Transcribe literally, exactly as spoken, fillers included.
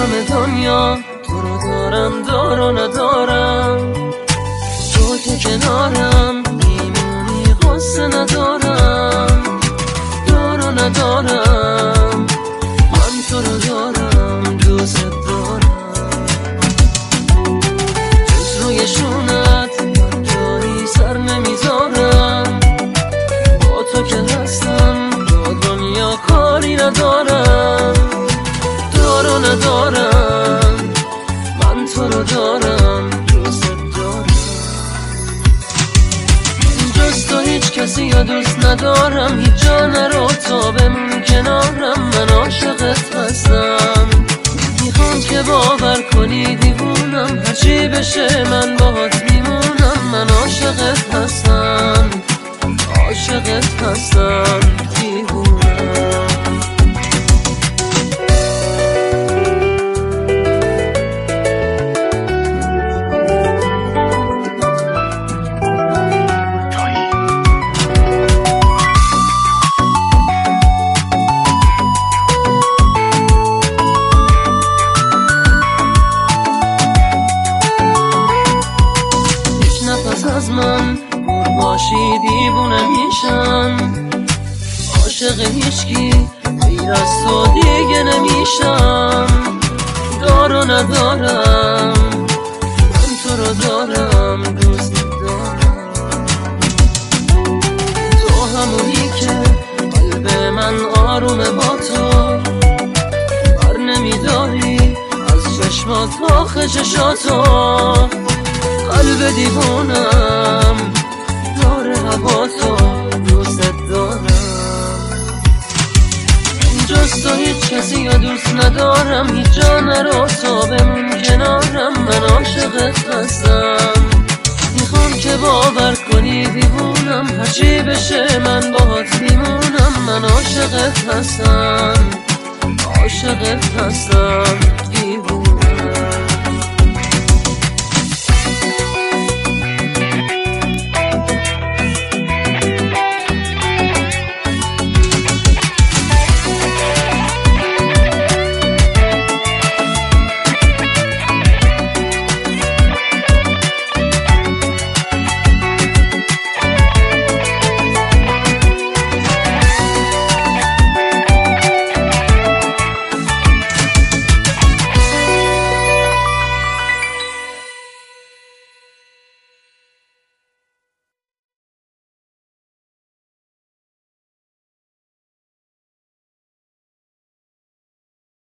همه دنیا تو رو دارم، دار و ندارم، تو که کنارم میمونی، غصه ندارم، دار و ندارم، من تو رو دارم، دوست دارم. جز روی شونت من جایی سر نمیذارم، با تو که هستم با دنیا کاری ندارم، دار و ندارم، من تو رو دارم، دوست دارم. جز تو هیچ کسی یا دوست ندارم، هیچ جا نرو تا بمون کنارم، من عاشقت هستم، میخوام که باور کنی دیوونم، هرچی بشه من باهات میمونم، من عاشقت هستم، عاشقت هستم دیوونم. از من دور باشی دیوونه میشم، عاشق هیچکی غیر از تو دیگه نمیشم، دار و ندارم، من تو رو دارم، دوست دارم. تو همونی که قلب من آرومه با تو، بر نمیداری از چشمات آخه چشاتو، قلب دیوونم داره هوا تو، دوست دارم. جز تو هیچ کسی یا دوست ندارم، هیچ جا نرو تا بمون کنارم، من عاشقت هستم، میخوام که باور کنی دیوونم، هرچی بشه من باهات میمونم، من عاشقت هستم، عاشقت هستم دیوونم.